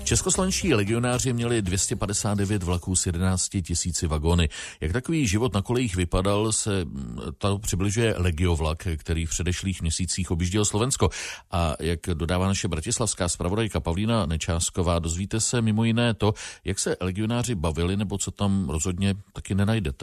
Českoslovenští legionáři měli 259 vlaků s 11 000 vagony. Jak takový život na kolejích vypadal, se to přibližuje legiovlak, který v předešlých měsících objížděl Slovensko. A jak dodává naše bratislavská zpravodajka Pavlína Nečásková, dozvíte se mimo jiné to, jak se legionáři bavili, nebo co tam rozhodně taky nenajdete.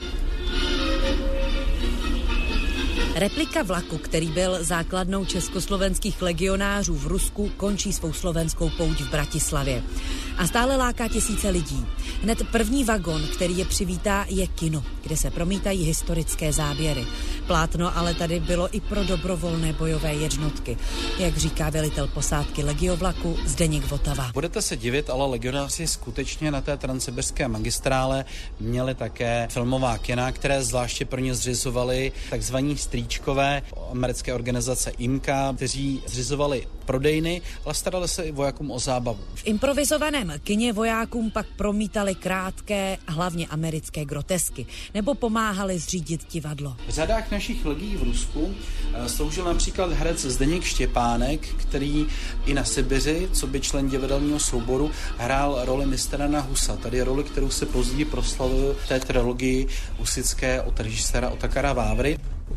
Replika vlaku, který byl základnou československých legionářů v Rusku, končí svou slovenskou pouť v Bratislavě. A stále láká tisíce lidí. Hned první vagon, který je přivítá, je kino, kde se promítají historické záběry. Plátno ale tady bylo i pro dobrovolné bojové jednotky, jak říká velitel posádky legiovlaku Zdeněk Votava. Budete se divit, ale legionáři skutečně na té transsibiřské magistrále měli také filmová kina, které zvláště pro ně zřizovali takzvaní strýčkové americké organizace IMCA, kteří zřizovali prodejny, ale starali se i vojákům o zábavu. V improvizovaném kině vojákům pak promítali krátké, hlavně americké grotesky, nebo pomáhali zřídit divadlo. V řadách našich legií v Rusku sloužil například herec Zdeněk Štěpánek, který i na Sibiři, co by člen divadelního souboru, hrál roli mistrana Husa, tady roli, kterou se později proslavil v té trilogii husické od režiséra Otakara Vávry.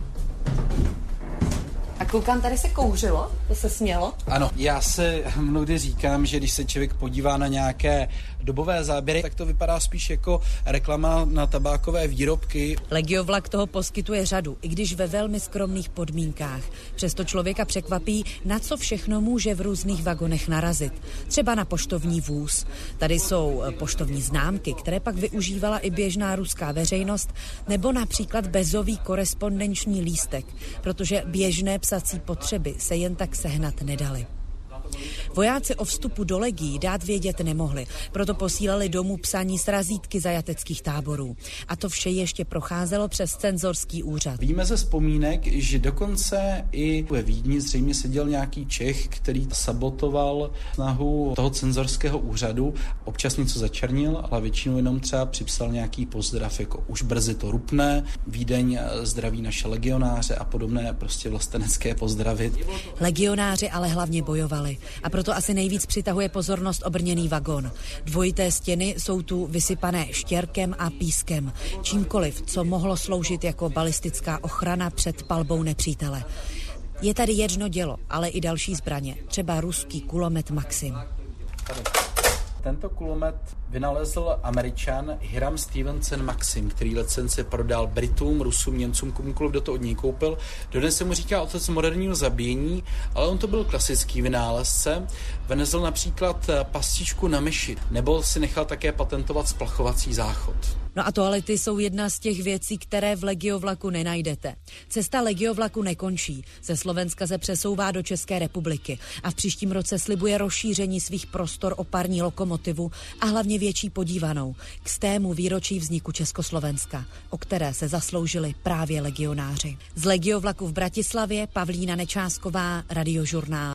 A koukám, tady se kouřilo, to se smělo? Ano, já se mnohdy říkám, že když se člověk podívá na nějaké dobové záběry, tak to vypadá spíš jako reklama na tabákové výrobky. Legiovlak toho poskytuje řadu, i když ve velmi skromných podmínkách. Přesto člověka překvapí, na co všechno může v různých vagonech narazit. Třeba na poštovní vůz. Tady jsou poštovní známky, které pak využívala i běžná ruská veřejnost, nebo například bezový korespondenční lístek, protože běžné psací potřeby se jen tak sehnat nedaly. Vojáci o vstupu do legií dát vědět nemohli, proto posílali domů psaní s razítky zajateckých táborů. A to vše ještě procházelo přes cenzorský úřad. Víme ze vzpomínek, že dokonce i ve Vídni zřejmě seděl nějaký Čech, který sabotoval snahu toho cenzorského úřadu. Občas něco začernil, ale většinou jenom třeba připsal nějaký pozdrav, jako už brzy to rupne, Vídeň zdraví naše legionáře a podobné prostě vlastenecké pozdravy. Legionáři ale hlavně bojovali. A proto asi nejvíc přitahuje pozornost obrněný vagon. Dvojité stěny jsou tu vysypané štěrkem a pískem. Čímkoliv, co mohlo sloužit jako balistická ochrana před palbou nepřítele. Je tady jedno dělo, ale i další zbraně. Třeba ruský kulomet Maxim. Tento kulomet vynalezl Američan Hiram Stevenson Maxim, který licenci prodal Britům, Rusům, Němcům, komukoliv, kdo to od něj koupil. Dodnes se mu říká otec moderního zabíjení, ale on to byl klasický vynálezce. Vynalezl například pastičku na myši, nebo si nechal také patentovat splachovací záchod. No a toalety jsou jedna z těch věcí, které v legiovlaku nenajdete. Cesta legiovlaku nekončí. Ze Slovenska se přesouvá do České republiky a v příštím roce slibuje rozšíření svých prostor o parní lokomotivu a hlavně větší podívanou k 100. výročí vzniku Československa, o které se zasloužili právě legionáři. Z legiovlaku v Bratislavě Pavlína Nečásková, Radiožurnál.